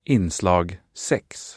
Inslag 6.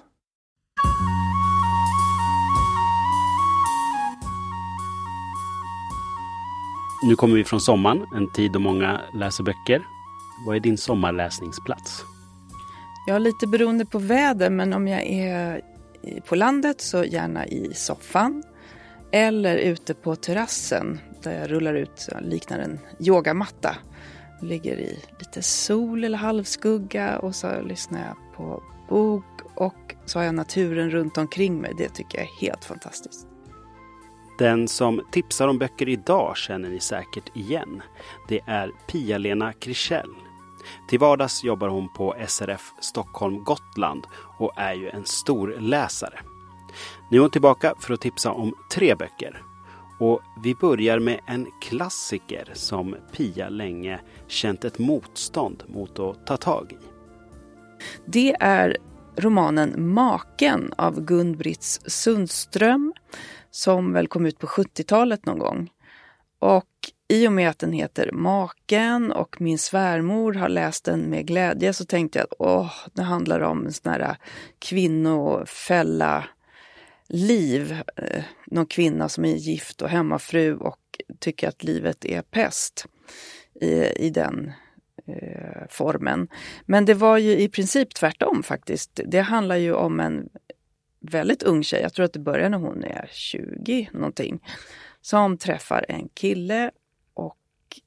Nu kommer vi från sommaren, en tid då många läser böcker. Vad är din sommarläsningsplats? Jag är lite beroende på väder, men om jag är på landet så gärna i soffan. Eller ute på terrassen där jag rullar ut, liknar en yogamatta. Jag ligger i lite sol eller halvskugga och så lyssnar jag på bok och så har jag naturen runt omkring mig. Det tycker jag är helt fantastiskt. Den som tipsar om böcker idag känner ni säkert igen. Det är Pia-Lena Krischell. Till vardags jobbar hon på SRF Stockholm Gotland och är ju en stor läsare. Nu är hon tillbaka för att tipsa om 3 böcker. Och vi börjar med en klassiker som Pia länge känt ett motstånd mot att ta tag i. Det är romanen Maken av Gun-Britt Sundström som väl kom ut på 70-talet någon gång. Och i och med att den heter Maken och min svärmor har läst den med glädje så tänkte jag att det handlar om en sån här kvinnofälla liv. Någon kvinna som är gift och hemmafru och tycker att livet är pest i den formen. Men det var ju i princip tvärtom faktiskt. Det handlar ju om en väldigt ung tjej, jag tror att det börjar när hon är 20 någonting, som träffar en kille och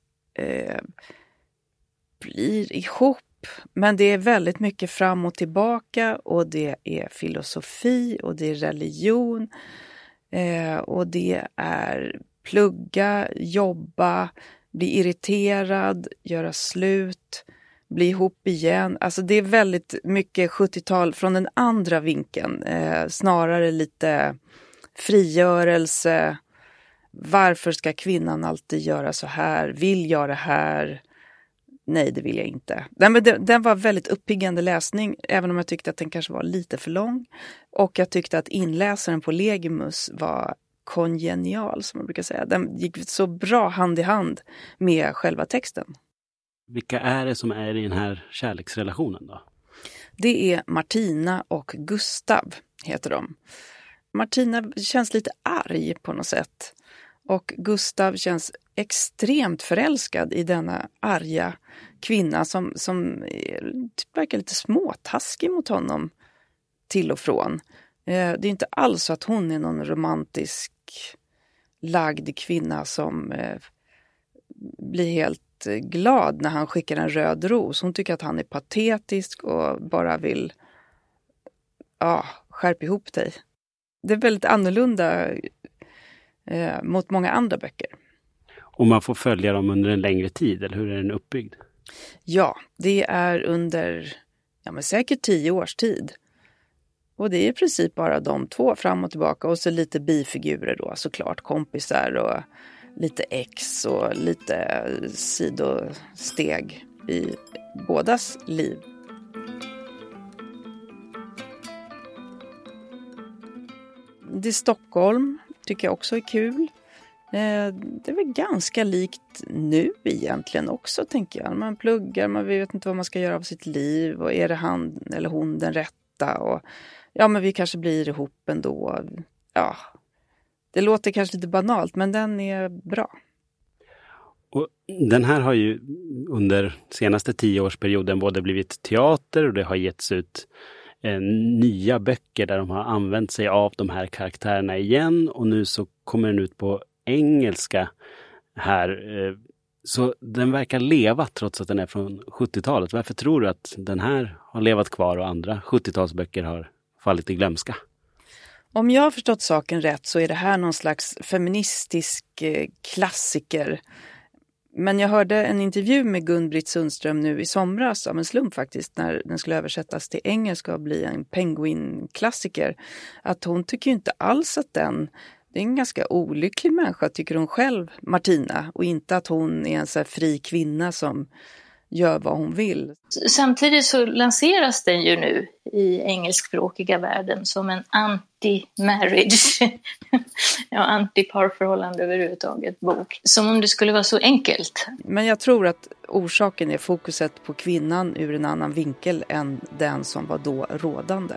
blir ihop. Men det är väldigt mycket fram och tillbaka och det är filosofi och det är religion och det är plugga, jobba, bli irriterad, göra slut, bli ihop igen. Alltså det är väldigt mycket 70-tal från den andra vinkeln. Snarare lite frigörelse. Varför ska kvinnan alltid göra så här? Vill jag det här? Nej, det vill jag inte. Den var väldigt uppiggande läsning, även om jag tyckte att den kanske var lite för lång. Och jag tyckte att inläsaren på Legimus var kongenial, som man brukar säga. Den gick så bra hand i hand med själva texten. Vilka är det som är i den här kärleksrelationen då? Det är Martina och Gustav, heter de. Martina känns lite arg på något sätt. Och Gustav känns extremt förälskad i denna arga kvinna som verkar lite småtaskig mot honom till och från. Det är inte alls så att hon är någon romantisk lagd kvinna som blir helt glad när han skickar en röd ros. Hon tycker att han är patetisk och bara vill skärpa ihop dig. Det är väldigt annorlunda mot många andra böcker. Och man får följa dem under en längre tid, eller hur är den uppbyggd? Ja, det är under säkert 10 års tid. Och det är i princip bara de 2 fram och tillbaka och så lite bifigurer då, såklart kompisar och lite ex och lite sidosteg i bådas liv. Det är Stockholm, tycker jag också är kul. Det är väl ganska likt nu egentligen också, tänker jag. Man pluggar, man vet inte vad man ska göra av sitt liv och är det han eller hon den rätta och men vi kanske blir ihop ändå. Ja, det låter kanske lite banalt, men den är bra. Och den här har ju under senaste 10-årsperioden både blivit teater och det har getts ut nya böcker där de har använt sig av de här karaktärerna igen. Och nu så kommer den ut på engelska här. Så den verkar leva trots att den är från 70-talet. Varför tror du att den här har levat kvar och andra 70-talsböcker har fallit i glömska? Om jag har förstått saken rätt så är det här någon slags feministisk klassiker. Men jag hörde en intervju med Gun-Britt Sundström nu i somras av en slump faktiskt, när den skulle översättas till engelska och bli en Penguin-klassiker. Att hon tycker inte alls att det är en ganska olycklig människa, tycker hon själv, Martina. Och inte att hon är en så här fri kvinna som gör vad hon vill. Samtidigt så lanseras den ju nu i engelskspråkiga världen som en anti-marriage, ja, anti-parförhållande överhuvudtaget bok. Som om det skulle vara så enkelt. Men jag tror att orsaken är fokuset på kvinnan ur en annan vinkel än den som var då rådande.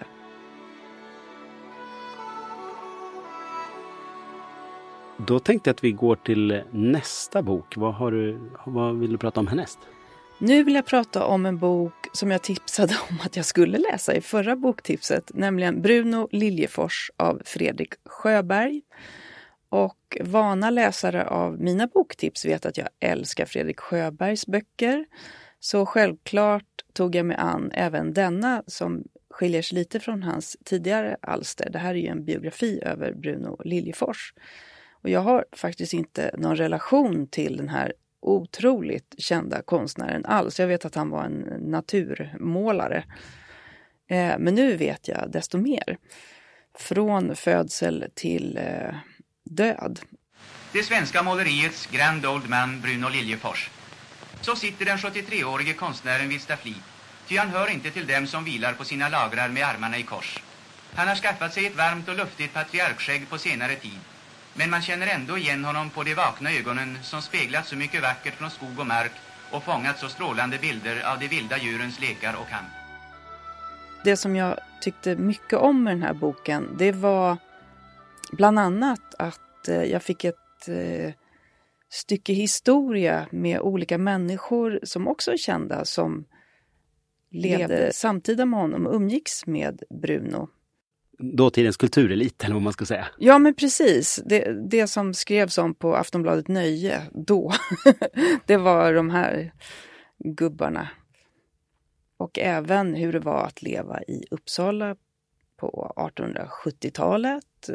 Då tänkte jag att vi går till nästa bok. Vad vill du prata om härnäst? Nu vill jag prata om en bok som jag tipsade om att jag skulle läsa i förra boktipset, nämligen Bruno Liljefors av Fredrik Sjöberg. Och vana läsare av mina boktips vet att jag älskar Fredrik Sjöbergs böcker. Så självklart tog jag mig an även denna som skiljer sig lite från hans tidigare alster. Det här är ju en biografi över Bruno Liljefors. Och jag har faktiskt inte någon relation till den här otroligt kända konstnären alls. Jag vet att han var en naturmålare. Men nu vet jag desto mer. Från födsel till död. Det svenska måleriets grand old man Bruno Liljefors. Så sitter den 73-årige konstnären vid staffli. Ty han hör inte till dem som vilar på sina lagrar med armarna i kors. Han har skaffat sig ett varmt och luftigt patriarkskägg på senare tid. Men man känner ändå igen honom på de vakna ögonen som speglat så mycket vackert från skog och mark och fångat så strålande bilder av de vilda djurens lekar och kamp. Det som jag tyckte mycket om med den här boken, det var bland annat att jag fick ett stycke historia med olika människor som också är kända, som levde samtida med honom och umgicks med Bruno. Dåtidens kulturelit, eller vad man ska säga. Ja, men precis. Det som skrevs om på Aftonbladet Nöje då, det var de här gubbarna. Och även hur det var att leva i Uppsala på 1870-talet.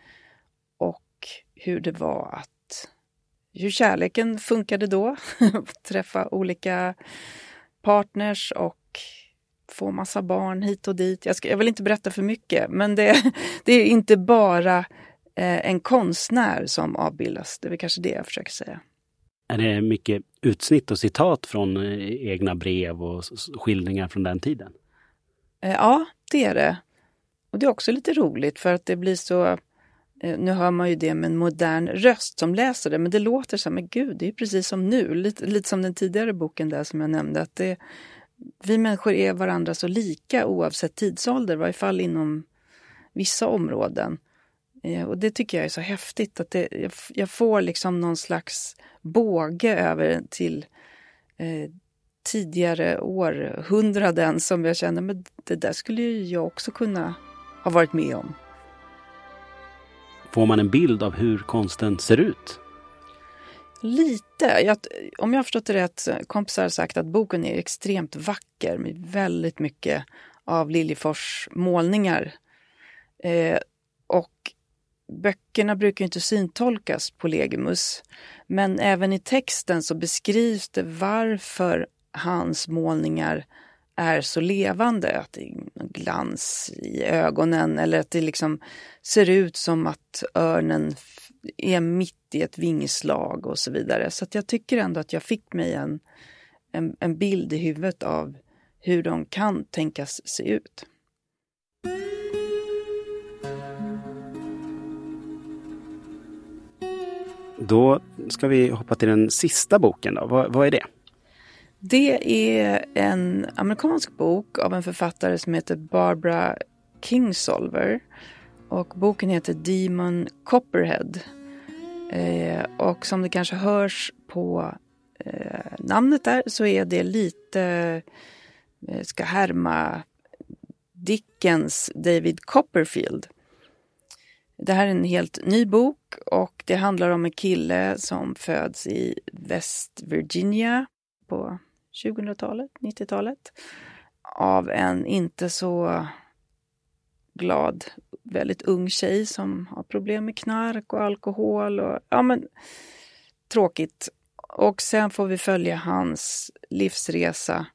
Och hur det var hur kärleken funkade då. Träffa olika partners och få massa barn hit och dit. Jag vill inte berätta för mycket, men det är inte bara en konstnär som avbildas. Det är väl kanske det jag försöker säga. Är det mycket utsnitt och citat från egna brev och skildringar från den tiden? Ja, det är det. Och det är också lite roligt för att det blir så... Nu hör man ju det med en modern röst som läser det, men det låter så här, men gud, det är precis som nu. Lite som den tidigare boken där som jag nämnde, att vi människor är varandra så lika oavsett tidsålder, i varje fall inom vissa områden. Och det tycker jag är så häftigt, att jag får liksom någon slags båge över till tidigare århundraden som jag känner, men det där skulle ju jag också kunna ha varit med om. Får man en bild av hur konsten ser ut? Lite. Om jag har förstått det rätt, kompisar har sagt att boken är extremt vacker med väldigt mycket av Liljefors målningar. Och böckerna brukar inte syntolkas på Legimus. Men även i texten så beskrivs det varför hans målningar är så levande. Att det är glans i ögonen eller att det liksom ser ut som att örnen är mitt i ett vingslag och så vidare. Så att jag tycker ändå att jag fick mig en bild i huvudet av hur de kan tänkas se ut. Då ska vi hoppa till den sista boken då. Vad är det? Det är en amerikansk bok av en författare som heter Barbara Kingsolver. Och boken heter Demon Copperhead. Och som det kanske hörs på namnet där, så är det lite, ska härma Dickens David Copperfield. Det här är en helt ny bok och det handlar om en kille som föds i West Virginia på 2000-talet, 90-talet. Av en inte så glad, väldigt ung tjej som har problem med knark och alkohol. Och, ja, men tråkigt. Och sen får vi följa hans livsresa.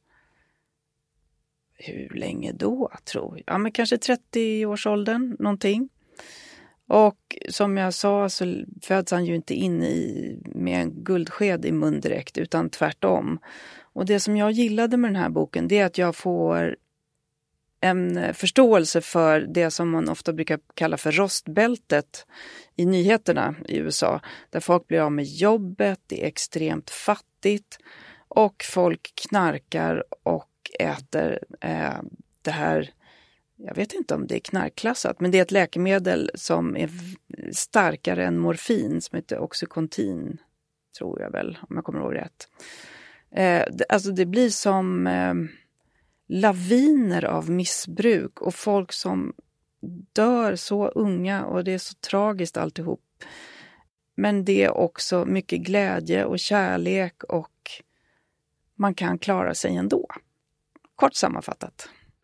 Hur länge då, tror jag? Ja, men kanske 30-årsåldern, någonting. Och som jag sa så föds han ju inte in med en guldsked i mun direkt, utan tvärtom. Och det som jag gillade med den här boken, det är att jag får en förståelse för det som man ofta brukar kalla för rostbältet i nyheterna i USA. Där folk blir av med jobbet, det är extremt fattigt och folk knarkar och äter det här, jag vet inte om det är knarkklassat, men det är ett läkemedel som är starkare än morfin som heter Oxycontin, tror jag väl, om jag kommer ihåg rätt. Alltså det blir som laviner av missbruk och folk som dör så unga och det är så tragiskt alltihop. Men det är också mycket glädje och kärlek och man kan klara sig ändå. Kort sammanfattat.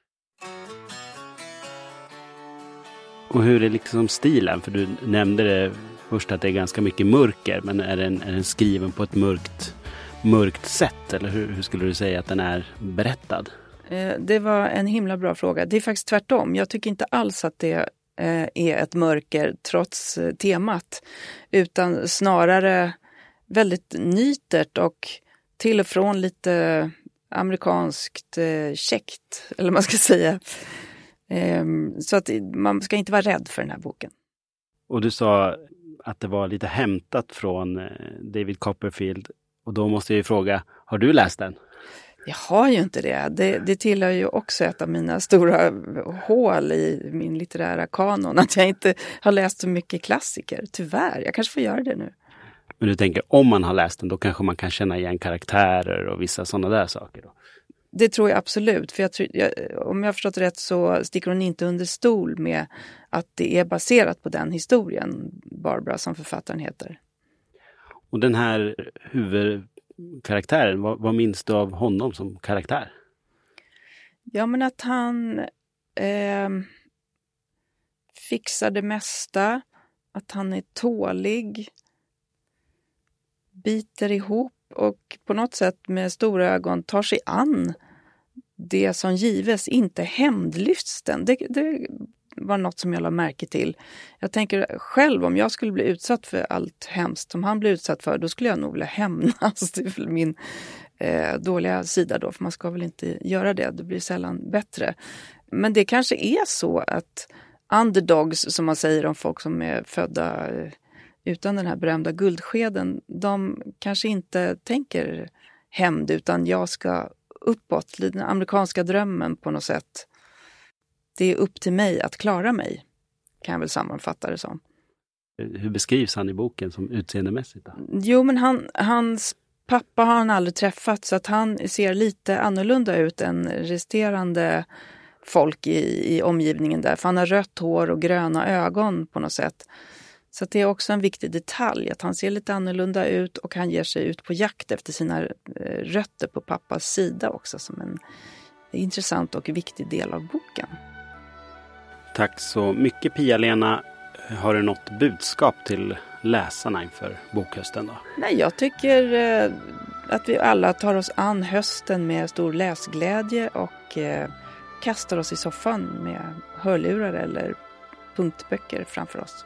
Och hur är liksom stilen? För du nämnde det först att det är ganska mycket mörker, men är den skriven på ett mörkt sätt? Eller hur skulle du säga att den är berättad? Det var en himla bra fråga. Det är faktiskt tvärtom. Jag tycker inte alls att det är ett mörker trots temat. Utan snarare väldigt nytert och till och från lite amerikanskt käckt. Eller man ska säga. Så att man ska inte vara rädd för den här boken. Och du sa att det var lite hämtat från David Copperfield. Och då måste jag ju fråga, har du läst den? Jag har ju inte det. Det tillhör ju också ett av mina stora hål i min litterära kanon. Att jag inte har läst så mycket klassiker. Tyvärr, jag kanske får göra det nu. Men du tänker, om man har läst den, då kanske man kan känna igen karaktärer och vissa sådana där saker då? Det tror jag absolut. För om jag har förstått rätt så sticker hon inte under stol med att det är baserat på den historien, Barbara som författaren heter. Och den här huvudkaraktären, vad minns du av honom som karaktär? Ja, men att han fixar det mesta. Att han är tålig. Biter ihop och på något sätt med stora ögon tar sig an det som gives, inte hämndlysten. Det var något som jag la märke till. Jag tänker själv, om jag skulle bli utsatt för allt hemskt som han blir utsatt för, då skulle jag nog vilja hämnas. Det är väl min dåliga sida då, för man ska väl inte göra det. Det blir sällan bättre. Men det kanske är så att underdogs, som man säger om folk som är födda utan den här berömda guldskeden, de kanske inte tänker hämnd, utan jag ska uppåt, den amerikanska drömmen på något sätt. Det är upp till mig att klara mig, kan jag väl sammanfatta det som. Hur beskrivs han i boken som utseendemässigt då? Jo, men hans pappa har han aldrig träffat, så att han ser lite annorlunda ut än resterande folk i omgivningen där. För han har rött hår och gröna ögon på något sätt. Så att det är också en viktig detalj att han ser lite annorlunda ut och han ger sig ut på jakt efter sina rötter på pappas sida också, som en intressant och viktig del av boken. Tack så mycket Pia-Lena. Har du något budskap till läsarna inför bokhösten då? Nej, jag tycker att vi alla tar oss an hösten med stor läsglädje och kastar oss i soffan med hörlurar eller punktböcker framför oss.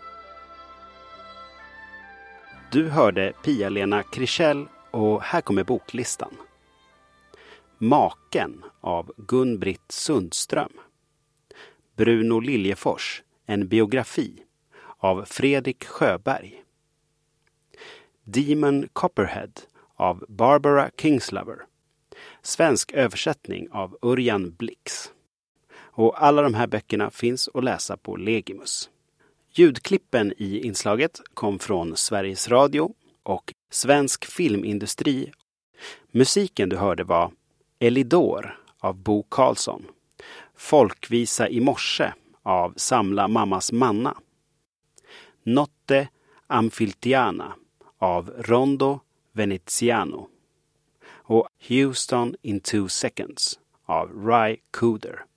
Du hörde Pia-Lena Krichell och här kommer boklistan. Maken av Gun-Britt Sundström. Bruno Liljefors, en biografi av Fredrik Sjöberg. Demon Copperhead av Barbara Kingslover. Svensk översättning av Örjan Blix. Och alla de här böckerna finns att läsa på Legimus. Ljudklippen i inslaget kom från Sveriges Radio och Svensk Filmindustri. Musiken du hörde var Elidor av Bo Karlsson. Folkvisa i morse av Samla mammas manna. Notte Amfiltiana av Rondo Veneziano. Och Houston in 2 seconds av Ry Cooder.